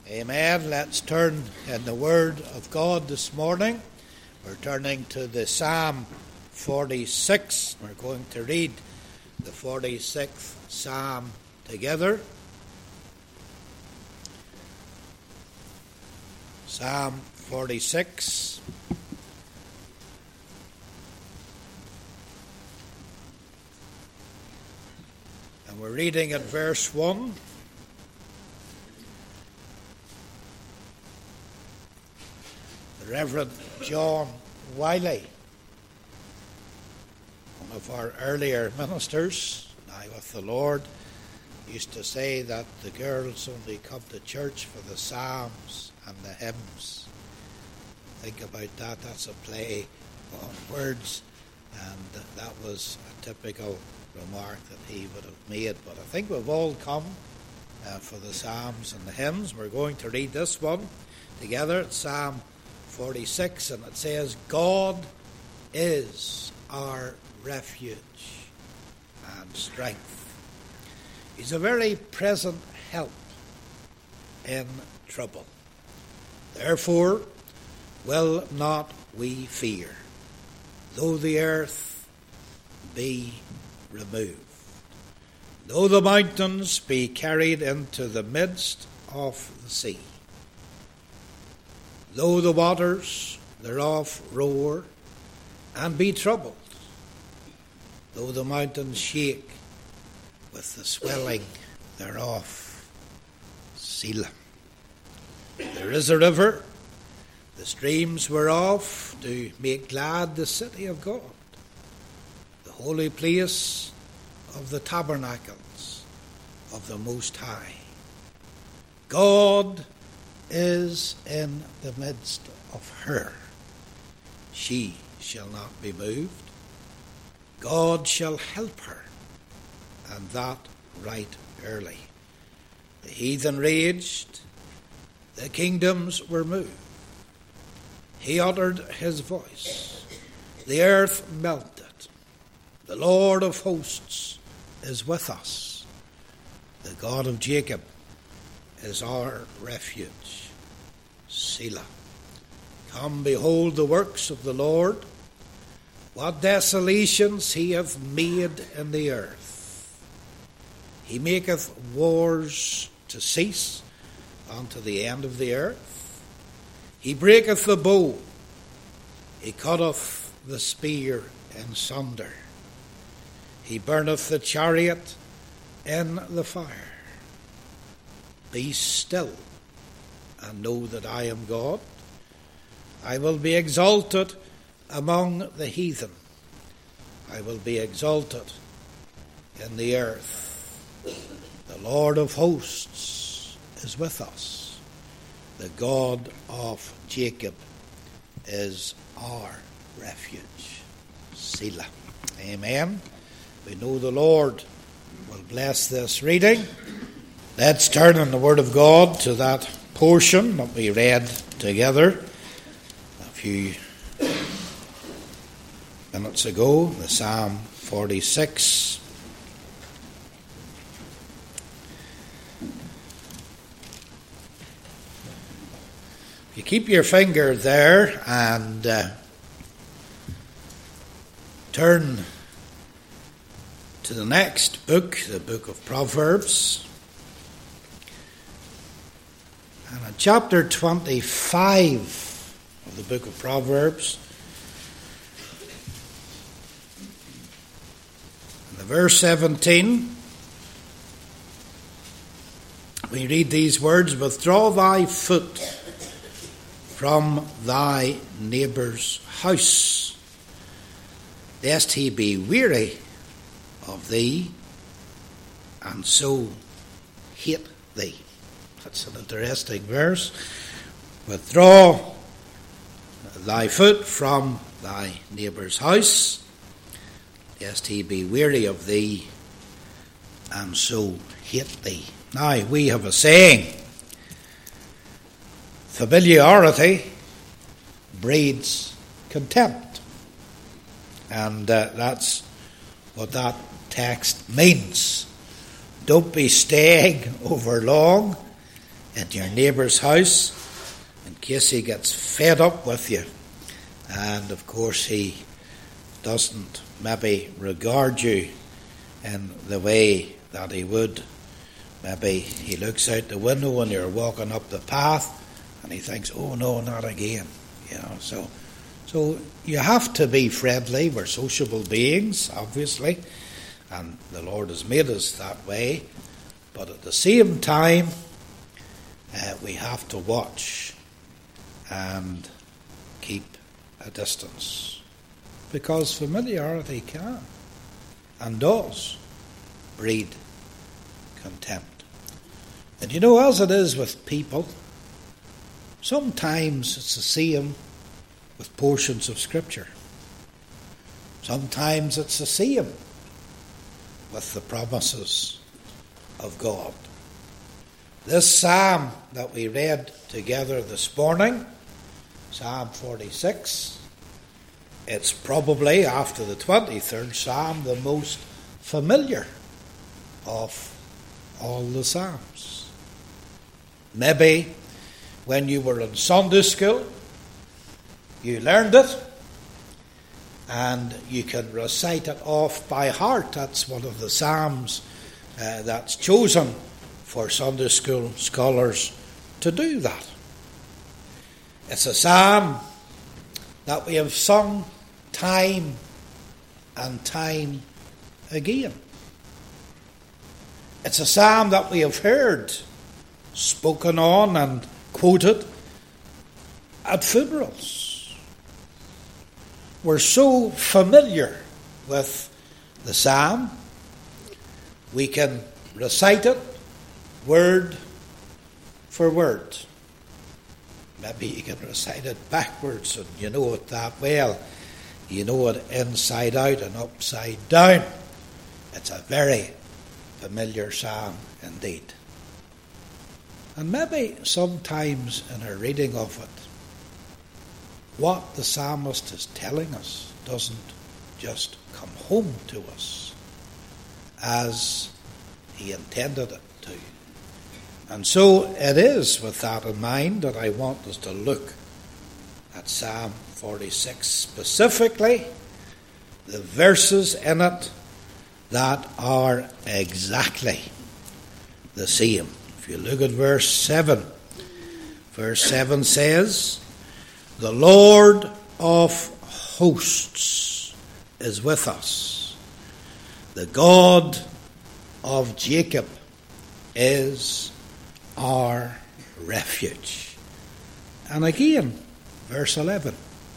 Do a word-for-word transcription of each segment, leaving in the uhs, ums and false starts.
Amen. Let's turn in the Word of God this morning. We're turning to the Psalm forty-six. We're going to read the forty-sixth Psalm together. Psalm forty-six. And we're reading at verse one. The Reverend John Wiley, one of our earlier ministers, now with the Lord, used to say that the girls only come to church for the psalms and the hymns. Think about that. That's a play on words, and that was a typical remark that he would have made. But I think we've all come uh, for the psalms and the hymns. We're going to read this one together. It's Psalm forty-six, and it says, God is our refuge and strength. He's a very present help in trouble. Therefore will not we fear, though the earth be removed, though the mountains be carried into the midst of the sea, though the waters thereof roar and be troubled, though the mountains shake with the swelling thereof. Selah. There is a river, the streams whereof do make glad the city of God, the holy place of the tabernacles of the Most High. God is in the midst of her. She shall not be moved. God shall help her, and that right early. The heathen raged, the kingdoms were moved. He uttered his voice, the earth melted. The Lord of hosts is with us. The God of Jacob is our refuge. Selah. Come, behold the works of the Lord, what desolations he hath made in the earth. He maketh wars to cease unto the end of the earth. He breaketh the bow, he cutteth the spear in sunder. He burneth the chariot in the fire. Be still and know that I am God. I will be exalted among the heathen. I will be exalted in the earth. The Lord of hosts is with us. The God of Jacob is our refuge. Selah. Amen. We know the Lord will bless this reading. Let's turn in the Word of God to that portion that we read together a few minutes ago, the Psalm forty-six. If you keep your finger there and uh, turn to the next book, the book of Proverbs, and in chapter twenty-five of the book of Proverbs, in the verse seventeen, we read these words, withdraw thy foot from thy neighbour's house, lest he be weary of thee, and so hate thee. That's an interesting verse. Withdraw thy foot from thy neighbour's house, lest he be weary of thee, and so hate thee. Now, we have a saying, familiarity breeds contempt. And uh, that's what that text means. Don't be staying over long in your neighbour's house in case he gets fed up with you. And of course he doesn't maybe regard you in the way that he would. Maybe he looks out the window when you're walking up the path and he thinks, oh no, not again. You know, so so you have to be friendly. We're sociable beings, obviously, and the Lord has made us that way. But at the same time, uh, we have to watch and keep a distance, because familiarity can and does breed contempt. And you know, as it is with people, sometimes it's the same with portions of Scripture. Sometimes it's the same with the promises of God. This psalm that we read together this morning, Psalm forty-six, it's probably, after the twenty-third Psalm, the most familiar of all the Psalms. Maybe when you were in Sunday school, you learned it, and you can recite it off by heart. That's one of the Psalms uh, that's chosen for Sunday school scholars to do that. It's a psalm that we have sung time and time again. It's a psalm that we have heard spoken on and quoted at funerals. We're so familiar with the psalm, we can recite it word for word. Maybe you can recite it backwards and you know it that well. You know it inside out and upside down. It's a very familiar psalm indeed. And maybe sometimes in our reading of it, what the psalmist is telling us doesn't just come home to us as he intended it to. And so it is with that in mind that I want us to look at Psalm forty-six, specifically the verses in it that are exactly the same. If you look at verse seven, verse seven says, "The Lord of hosts is with us. The God of Jacob is our refuge." And again, verse eleven,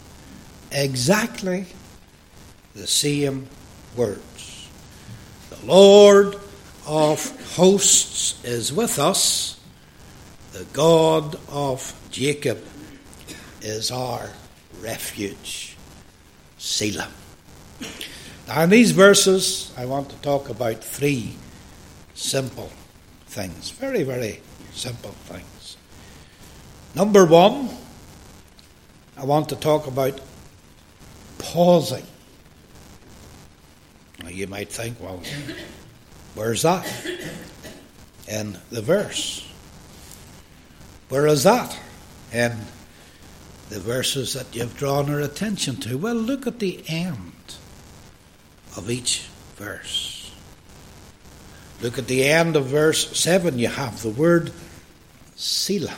exactly the same words. The Lord of hosts is with us. The God of Jacob is our refuge. Selah. Now in these verses, I want to talk about three simple things. Very, very simple things. Number one, I want to talk about pausing. Now you might think, well, where's that in the verse? Where is that in the verses that you've drawn our attention to? Well, look at the end of each verse. Look at the end of verse seven. You have the word Selah.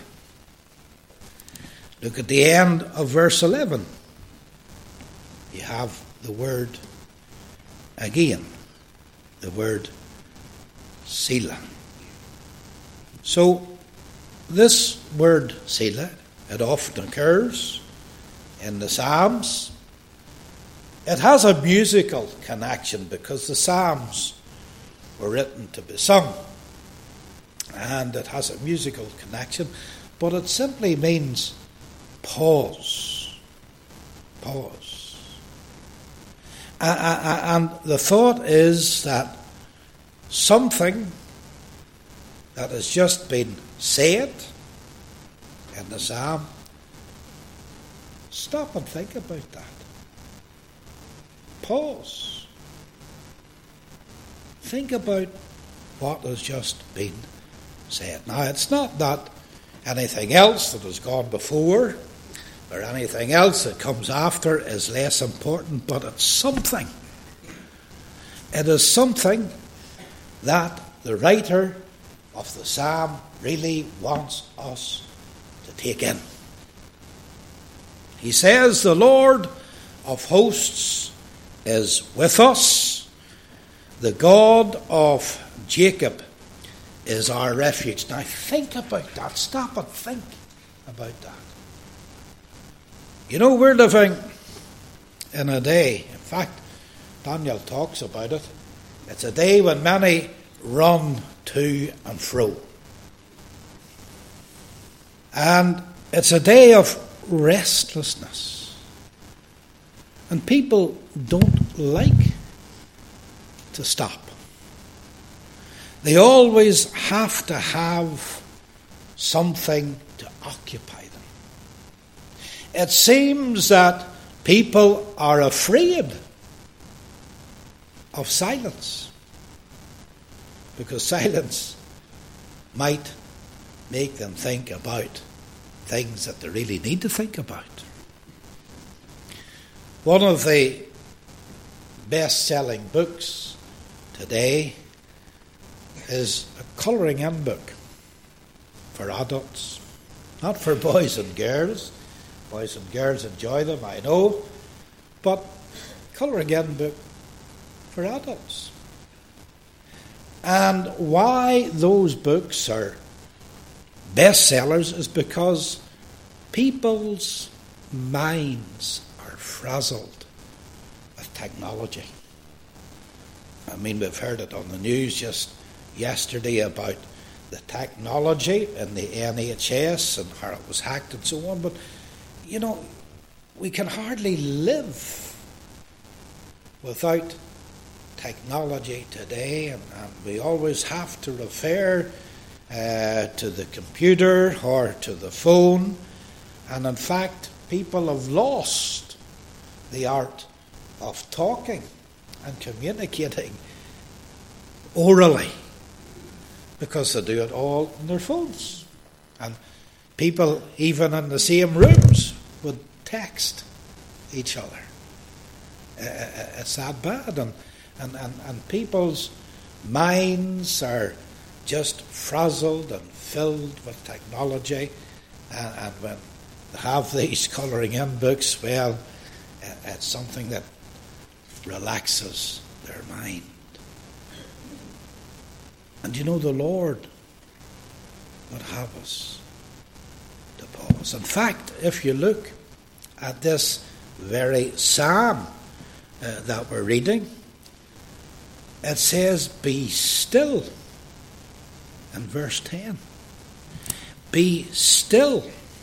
Look at the end of verse eleven. You have the word again, the word Selah. So this word Selah, it often occurs in the Psalms. It has a musical connection because the Psalms were written to be sung, and it has a musical connection, but it simply means pause. Pause. And the thought is that something that has just been said in the psalm, stop and think about that. Pause. Think about what has just been said. Now, it's not that Anything else that has gone before or anything else that comes after is less important, but it's something. It is something that the writer of the psalm really wants us to take in. He says, the Lord of hosts is with us. The God of Jacob is our refuge. Now think about that. Stop and think about that. You know, we're living in a day, in fact, Daniel talks about it. It's a day when many run to and fro. And it's a day of restlessness. And people don't like to stop. They always have to have something to occupy them. It seems that people are afraid of silence, because silence might make them think about things that they really need to think about. One of the best-selling books today is a colouring in book for adults, not for boys and girls. Boys and girls enjoy them, I know, but colouring in book for adults. And why those books are bestsellers is because people's minds are frazzled with technology. I mean, we've heard it on the news just yesterday about the technology in the N H S and how it was hacked and so on, but you know, we can hardly live without technology today, and, and we always have to refer uh, to the computer or to the phone. And in fact, people have lost the art of talking and communicating orally because they do it all on their phones. And people, even in the same rooms, would text each other. Uh, it's that bad. And, and, and, and people's minds are just frazzled and filled with technology. And, and when they have these colouring in books, well, uh, it's something that relaxes their mind. And you know, the Lord would have us to pause. In fact, if you look at this very psalm uh, that we're reading, it says, be still in verse ten. Be still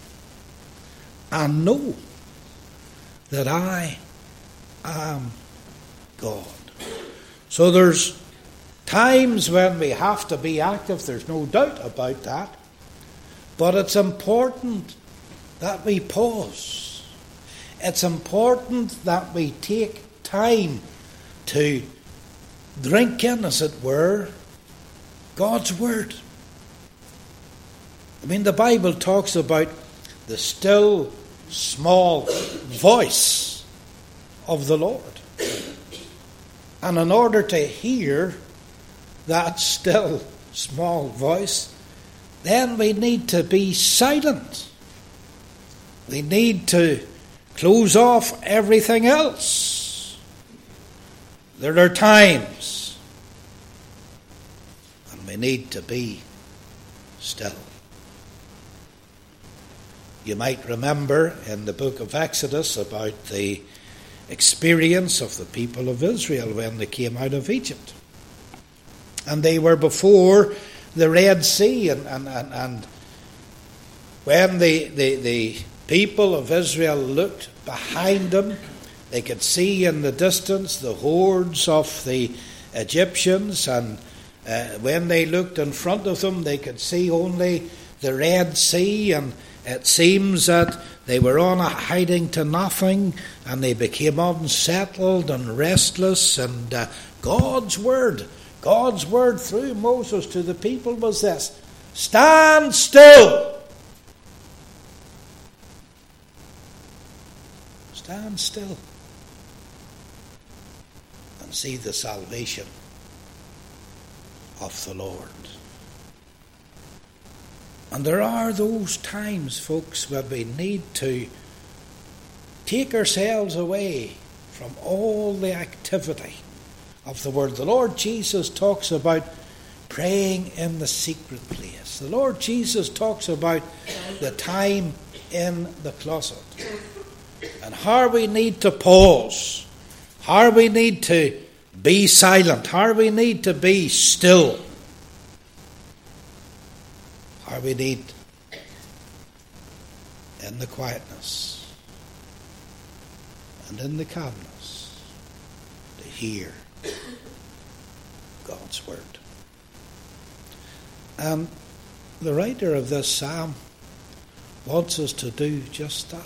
and know that I am God. So there's times when we have to be active, there's no doubt about that. But it's important that we pause. It's important that we take time to drink in, as it were, God's Word. I mean, the Bible talks about the still, small voice of the Lord. And in order to hear that still, small voice, then we need to be silent. We need to close off everything else. There are times when we need to be still. You might remember in the book of Exodus about the experience of the people of Israel when they came out of Egypt. And they were before the Red Sea, and, and, and, and when the, the, the people of Israel looked behind them, they could see in the distance the hordes of the Egyptians, and uh, when they looked in front of them, they could see only the Red Sea, and it seems that they were on a hiding to nothing, and they became unsettled and restless. And uh, God's word, God's word through Moses to the people was this: stand still Stand still and see the salvation of the Lord. And there are those times, folks, where we need to take ourselves away from all the activity of the Word. The Lord Jesus talks about praying in the secret place. The Lord Jesus talks about the time in the closet. And how we need to pause. How we need to be silent. How we need to be still. How we need in the quietness and in the calmness to hear God's word. And the writer of this psalm wants us to do just that.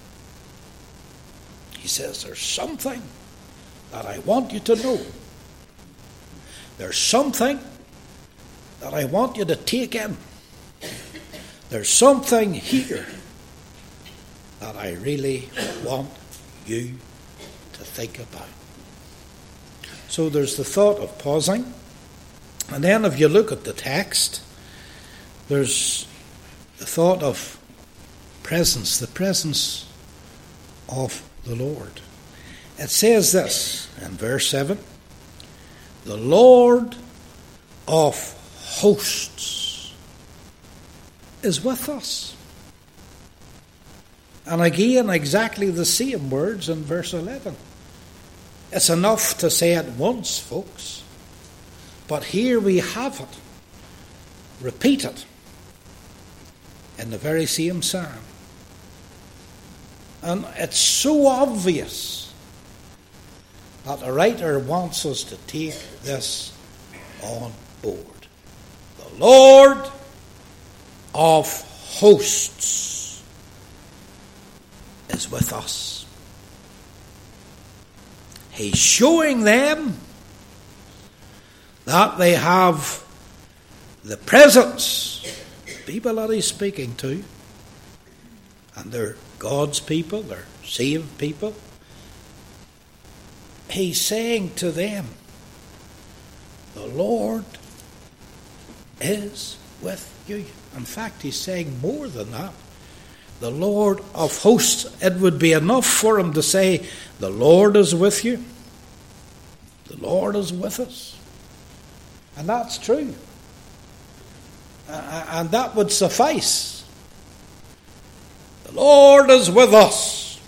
He says, there's something that I want you to know. There's something that I want you to take in. There's something here that I really want you to think about. So there's the thought of pausing. And then if you look at the text, there's the thought of presence, the presence of the Lord. It says this in verse seven, the Lord of hosts is with us. And again, exactly the same words in verse eleven. It's enough to say it once, folks. But here we have it, repeated in the very same psalm. And it's so obvious that the writer wants us to take this on board. The Lord of hosts is with us. He's showing them that they have the presence, the people that he's speaking to, and they're God's people, they're saved people. He's saying to them, the Lord is with you. In fact, he's saying more than that. The Lord of hosts. It would be enough for him to say, the Lord is with you. The Lord is with us. And that's true. Uh, and that would suffice. The Lord is with us.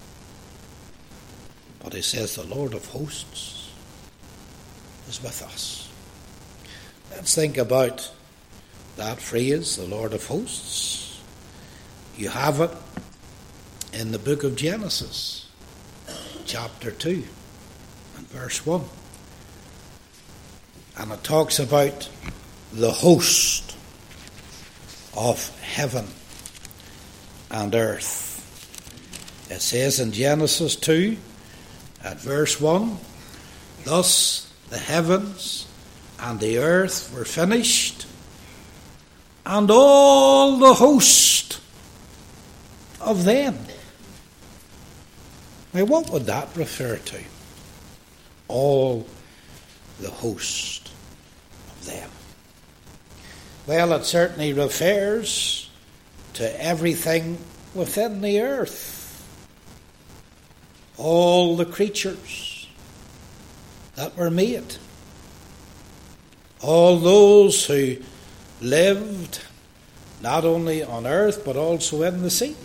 But he says the Lord of hosts is with us. Let's think about that phrase, the Lord of hosts. You have it in the book of Genesis, chapter two and verse one. And it talks about the host of heaven and earth. It says in Genesis two, at verse one, thus the heavens and the earth were finished, and all the host of them. Now, what would that refer to? All the host of them. Well, it certainly refers to everything within the earth. All the creatures that were made. All those who lived not only on earth but also in the sea.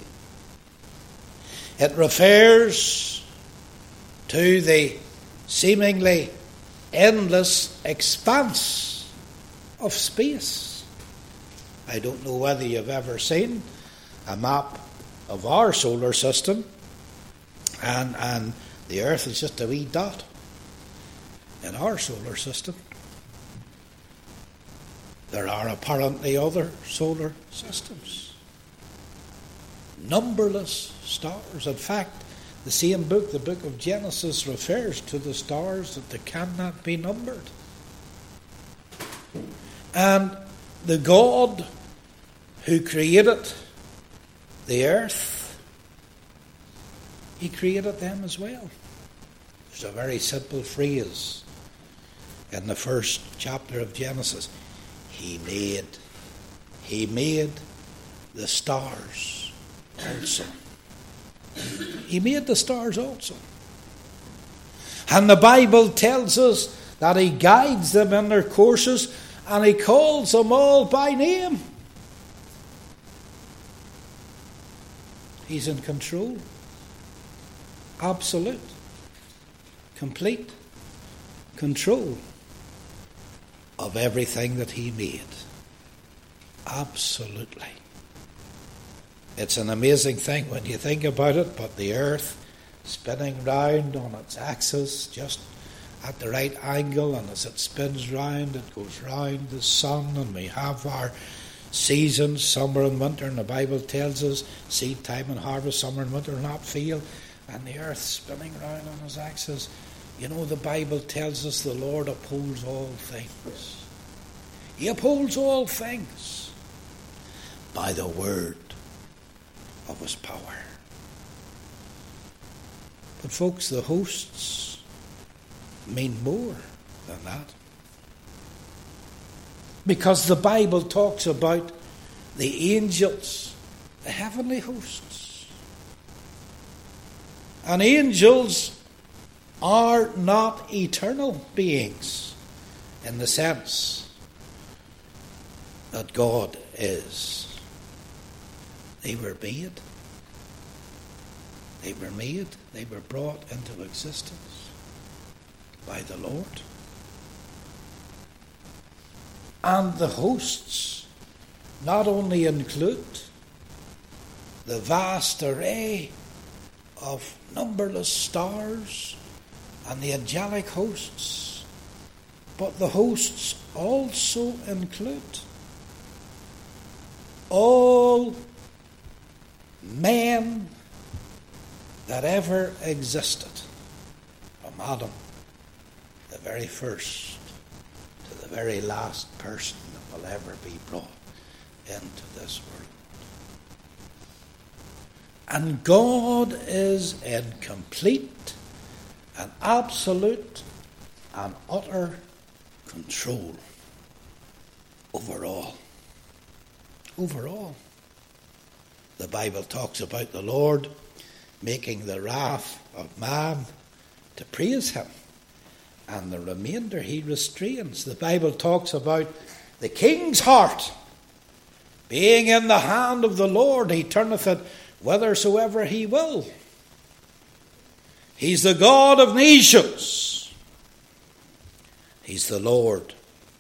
It refers to the seemingly endless expanse of space. I don't know whether you've ever seen a map of our solar system, and, and the Earth is just a wee dot in our solar system. There are apparently other solar systems. Numberless stars. In fact, the same book, the book of Genesis, refers to the stars that they cannot be numbered. And the God who created the earth, He created them as well. There's a very simple phrase in the first chapter of Genesis. He made. He made the stars also. He made the stars also. And the Bible tells us that he guides them in their courses and he calls them all by name. He's in control. Absolute. Complete control of everything that he made. Absolutely. It's an amazing thing when you think about it, but the earth spinning round on its axis just at the right angle, and as it spins round, it goes round the sun, and we have our seasons, summer and winter, and the Bible tells us seed time and harvest, summer and winter will not fail, and the earth spinning round on its axis. You know, the Bible tells us the Lord upholds all things. He upholds all things by the word of his power. But folks, the hosts mean more than that. Because the Bible talks about the angels, the heavenly hosts. And angels are not eternal beings in the sense that God is. They were made. They were made. They were brought into existence by the Lord. And the hosts not only include the vast array of numberless stars and the angelic hosts, but the hosts also include all men that ever existed, from Adam, the very first, to the very last person that will ever be brought into this world. And God is in complete and absolute and utter control over all. Over all. The Bible talks about the Lord making the wrath of man to praise him, and the remainder he restrains. The Bible talks about the king's heart being in the hand of the Lord. He turneth it whithersoever he will. He's the God of nations. He's the Lord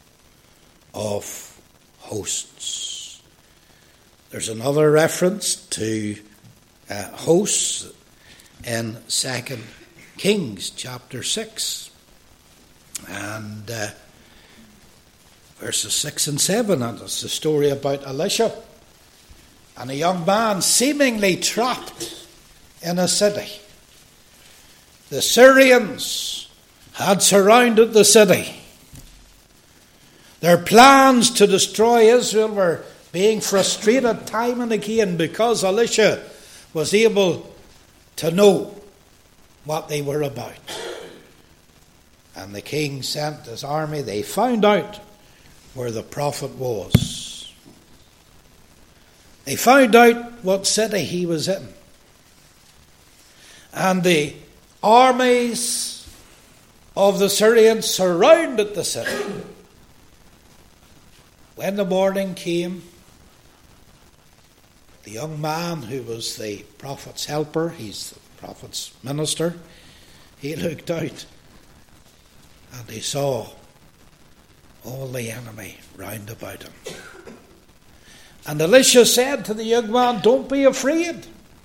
of hosts. There's another reference to uh, hosts in Second Kings chapter six and uh, verses six and seven, and it's the story about Elisha and a young man seemingly trapped in a city. The Syrians had surrounded the city. Their plans to destroy Israel were being frustrated time and again because Elisha was able to know what they were about. And the king sent his army. They found out where the prophet was. They found out what city he was in. And the armies of the Syrians surrounded the city. When the morning came, the young man who was the prophet's helper, he's the prophet's minister, he looked out and he saw all the enemy round about him. And Elisha said to the young man, "Don't be afraid.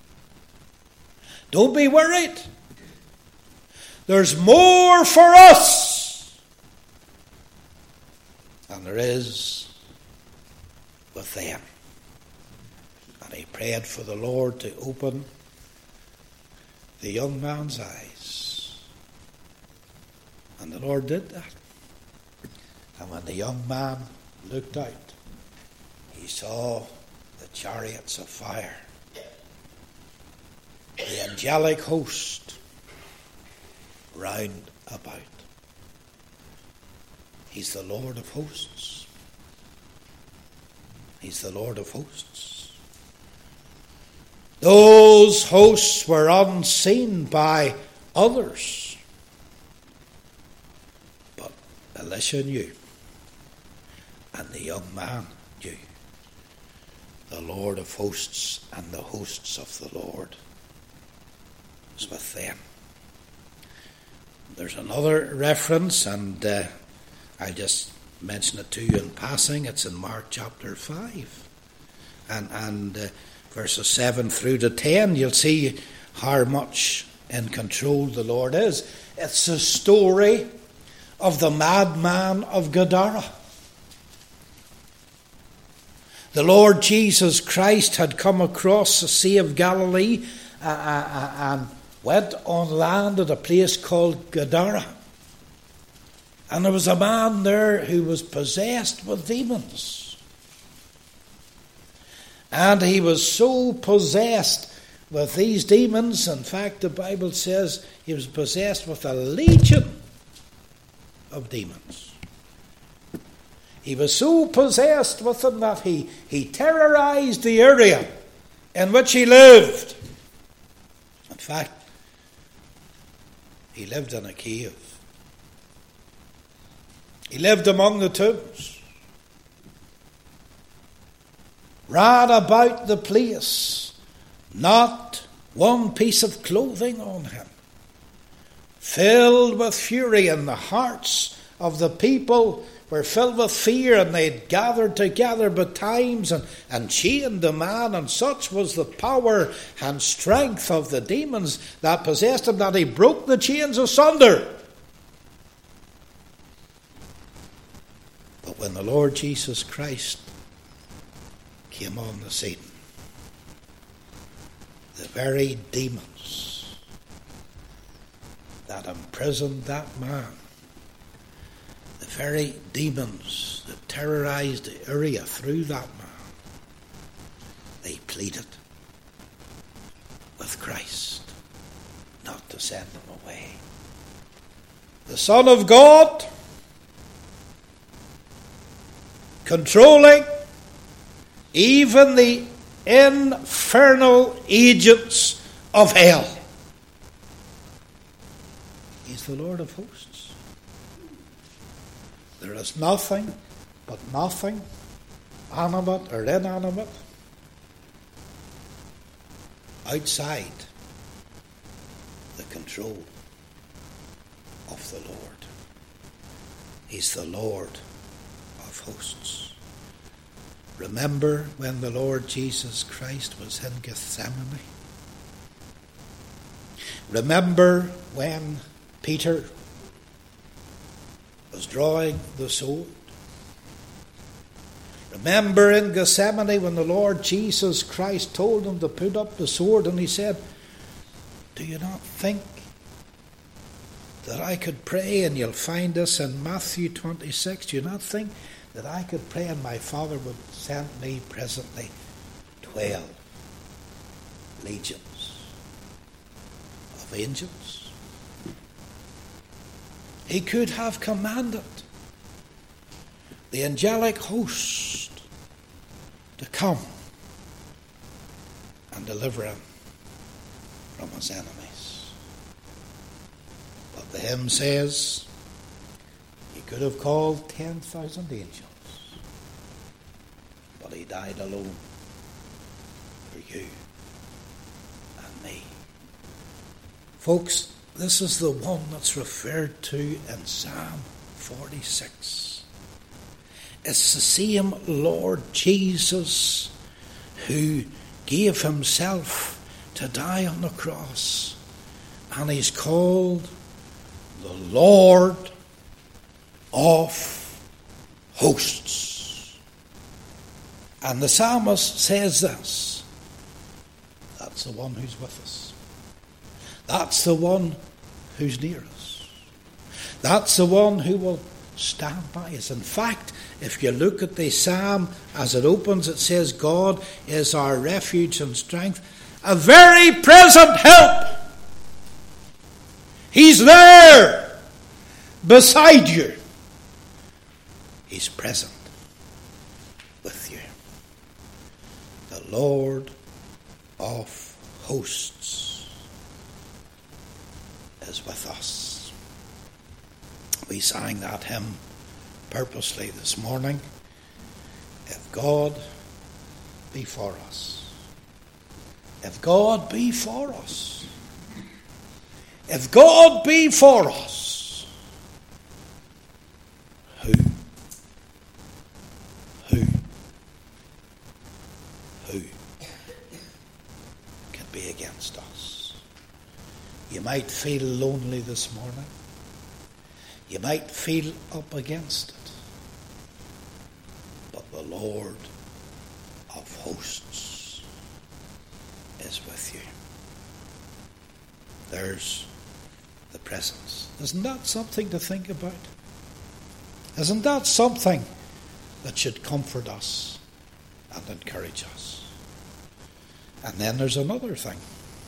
Don't be worried. There's more for us than there is with them." And he prayed for the Lord to open the young man's eyes. And the Lord did that. And when the young man looked out, he saw the chariots of fire the angelic host round about. He's the Lord of hosts. He's the Lord of hosts. Those hosts were unseen by others, but Elisha knew, and the young man knew. The Lord of hosts and the hosts of the Lord was with them. There's another reference, and uh, I'll just mention it to you in passing. It's in Mark chapter five. And, and uh, verses seven through to ten, you'll see how much in control the Lord is. It's the story of the madman of Gadara. The Lord Jesus Christ had come across the Sea of Galilee uh, uh, and went on land at a place called Gadara. And there was a man there who was possessed with demons. And he was so possessed with these demons, in fact the Bible says he was possessed with a legion of demons. He was so possessed with them that he, he terrorized the area in which he lived. In fact, he lived in a cave. He lived among the tombs. Ran about the place, not one piece of clothing on him. Filled with fury, and the hearts of the people were filled with fear, and they had gathered together betimes and, and chained the man, and such was the power and strength of the demons that possessed him that he broke the chains asunder. But when the Lord Jesus Christ came on the scene, the very demons that imprisoned that man, the very demons that terrorized the area through that man, they pleaded with Christ not to send them away. The Son of God, controlling even the infernal agents of hell. He's the Lord of hosts. There is nothing but nothing, animate or inanimate, outside the control of the Lord. He's the Lord of hosts. Remember when the Lord Jesus Christ was in Gethsemane? Remember when Peter was drawing the sword? Remember in Gethsemane when the Lord Jesus Christ told him to put up the sword, and he said, "Do you not think that I could pray?" And you'll find this in Matthew twenty-six. Do you not think that I could pray and my Father would send me presently twelve legions of angels? He could have commanded the angelic host to come and deliver him from his enemies. But the hymn says he could have called ten thousand angels, but he died alone for you and me. Folks, this is the one that's referred to in Psalm forty-six. It's the same Lord Jesus who gave himself to die on the cross, and he's called the Lord of hosts. And the psalmist says this: that's the one who's with us. That's the one who's near us. That's the one who will stand by us. In fact, if you look at the psalm as it opens, it says, God is our refuge and strength, a very present help. He's there beside you. He's present with you. The Lord of hosts is with us. We sang that hymn purposely this morning. If God be for us. If God be for us. If God be for us. Who? Who? Who can be against us? You might feel lonely this morning. You might feel up against it. But the Lord of hosts is with you. There's the presence. Isn't that something to think about? Isn't that something that should comfort us and encourage us? And then there's another thing.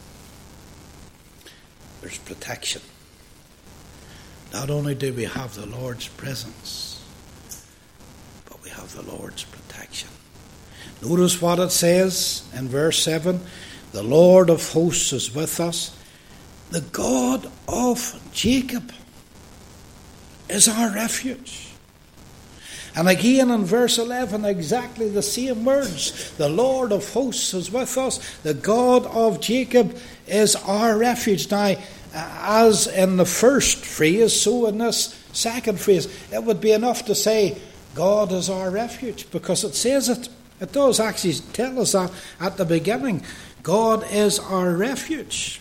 There's protection. Not only do we have the Lord's presence, but we have the Lord's protection. Notice what it says in verse seven. The Lord of hosts is with us. The God of Jacob is our refuge. And again in verse eleven, exactly the same words. The Lord of hosts is with us. The God of Jacob is our refuge. Now, as in the first phrase, so in this second phrase, it would be enough to say, God is our refuge, because it says it. It does actually tell us that at the beginning. God is our refuge.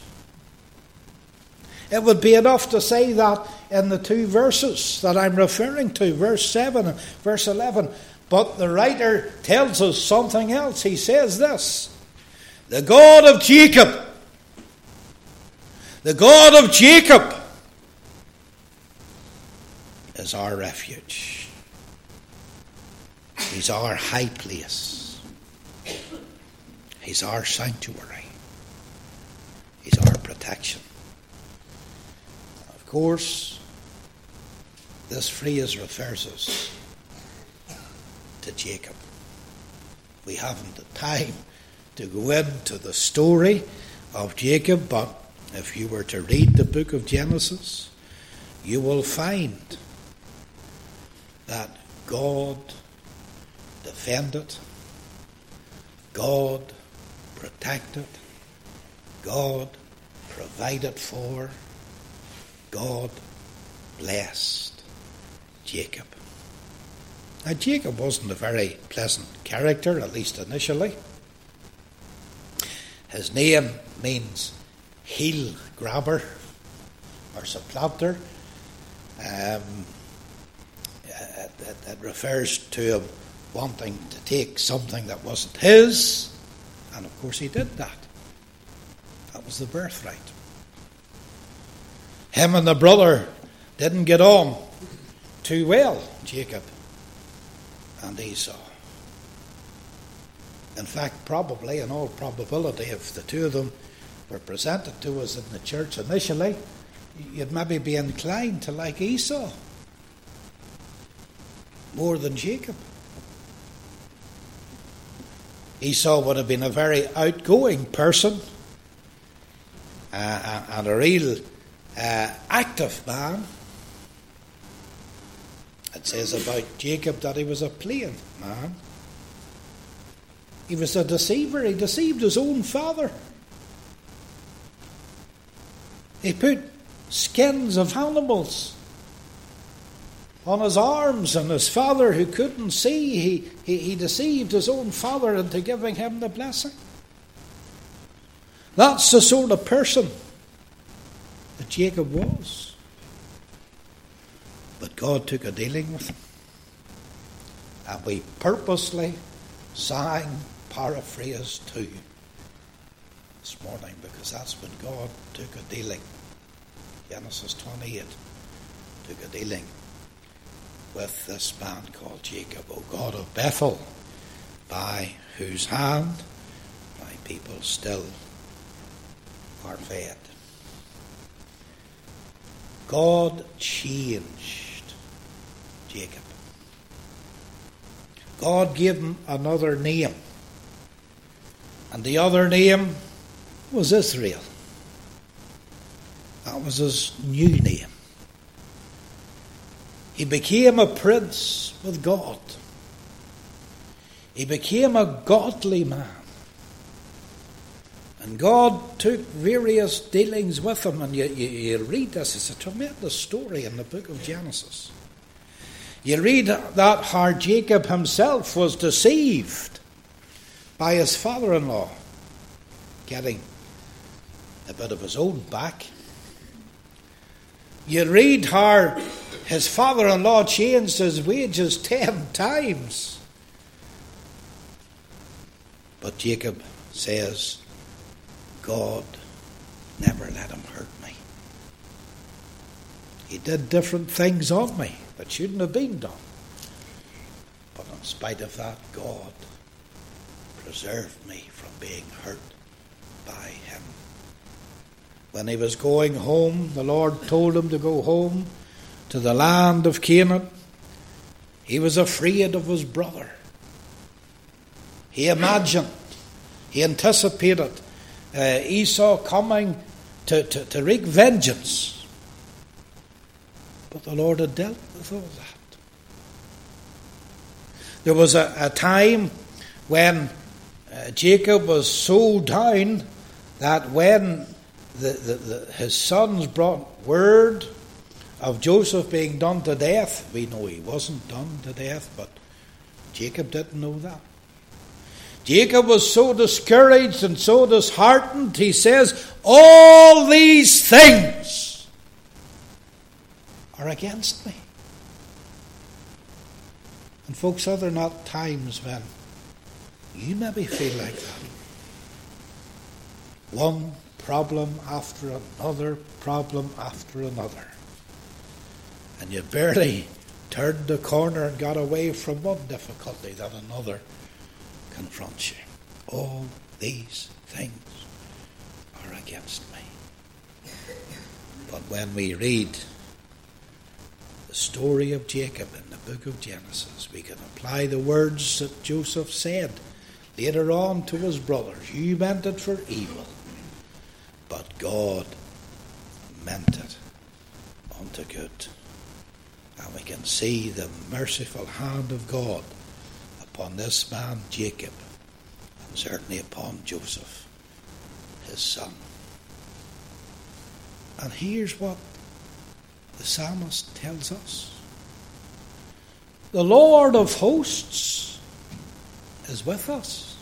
It would be enough to say that in the two verses that I'm referring to, verse seven and verse eleven. But the writer tells us something else. He says this: the God of Jacob, the God of Jacob is our refuge. He's our high place. He's our sanctuary. He's our protection. Of course, this phrase refers us to Jacob. We haven't the time to go into the story of Jacob, but if you were to read the book of Genesis, you will find that God defended, God protected, God provided for, God blessed Jacob. Now, Jacob wasn't a very pleasant character, at least initially. His name means heel grabber or supplanter. Um, it, it, it refers to him wanting to take something that wasn't his, and of course he did that. That was the birthright. Him and the brother didn't get on too well, Jacob and Esau. In fact, probably, in all probability, if the two of them were presented to us in the church initially, you'd maybe be inclined to like Esau more than Jacob. Esau would have been a very outgoing person uh, and a real uh, active man. It says about Jacob that he was a plain man. He was a deceiver. He deceived his own father. He put skins of animals on his arms, and his father, who couldn't see, he, he, he deceived his own father into giving him the blessing. That's the sort of person that Jacob was. But God took a dealing with him. And we purposely sang paraphrase two this morning, because that's when God took a dealing. Genesis twenty-eight took a dealing with this man called Jacob. O God of Bethel, by whose hand my people still are fed. God changed Jacob. God gave him another name. And the other name was Israel. That was his new name. He became a prince with God. He became a godly man. And God took various dealings with him. And you, you, you read this, it's a tremendous story in the book of Genesis. You read that how Jacob himself was deceived by his father-in-law, getting a bit of his own back. You read how his father-in-law changed his wages ten times. But Jacob says, God never let him hurt me. He did different things on me that shouldn't have been done. But in spite of that, God preserved me from being hurt by him. When he was going home, the Lord told him to go home to the land of Canaan. He was afraid of his brother. He imagined, he anticipated uh, Esau coming to, to, to wreak vengeance. But the Lord had dealt with all that. There was a, a time when uh, Jacob was so down that when the, the, the, his sons brought word of Joseph being done to death, we know he wasn't done to death, but Jacob didn't know that. Jacob was so discouraged and so disheartened, he says, all these things are against me. And folks, are there not times when you maybe feel like that? One problem after another, problem after another. And you barely turned the corner and got away from one difficulty that another confronts you. All these things are against me. But when we read the story of Jacob in the book of Genesis, we can apply the words that Joseph said later on to his brothers. You meant it for evil, but God meant it unto good. And we can see the merciful hand of God upon this man Jacob, and certainly upon Joseph, his son. And here's what the psalmist tells us. The Lord of hosts is with us.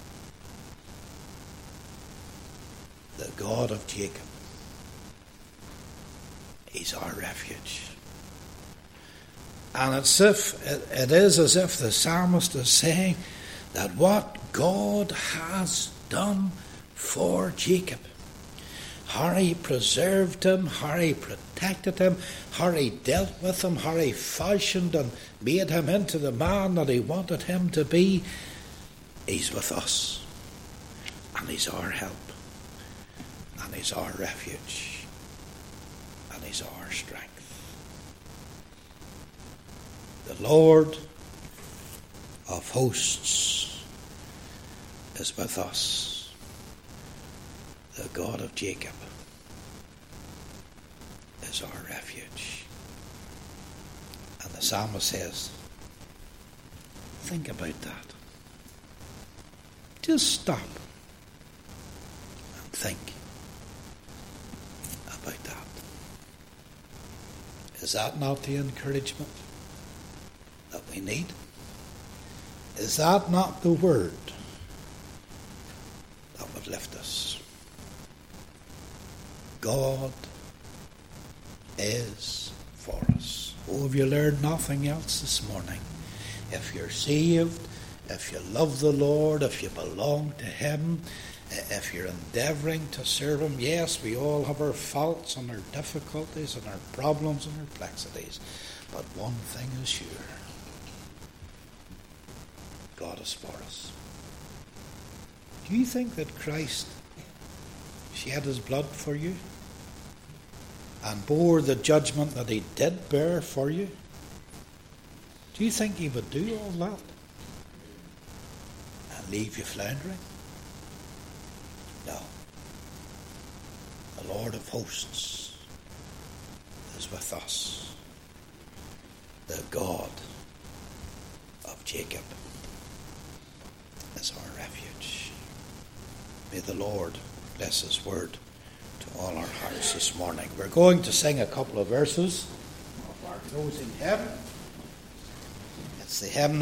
The God of Jacob, he's our refuge. And it's if, it, it is as if the psalmist is saying that what God has done for Jacob, how he preserved him, how he protected him, how he dealt with him, how he fashioned and made him into the man that he wanted him to be, he's with us. And he's our help. And he's our refuge. And he's our strength. The Lord of hosts is with us. The God of Jacob is our refuge. And the psalmist says, think about that. Just stop and think about that. Is that not the encouragement that we need? Is that not the word that would lift us? God is for us. Oh, have you learned nothing else this morning? If you're saved, if you love the Lord, if you belong to him, if you're endeavouring to serve him, yes, we all have our faults and our difficulties and our problems and our perplexities. But one thing is sure. God is for us. Do you think that Christ shed his blood for you and bore the judgment that he did bear for you, do you think he would do all that and leave you floundering? No. The Lord of hosts is with us. The God of Jacob is our refuge. May the Lord bless his word to all our hearts this morning. We're going to sing a couple of verses of our closing hymn. It's the hymn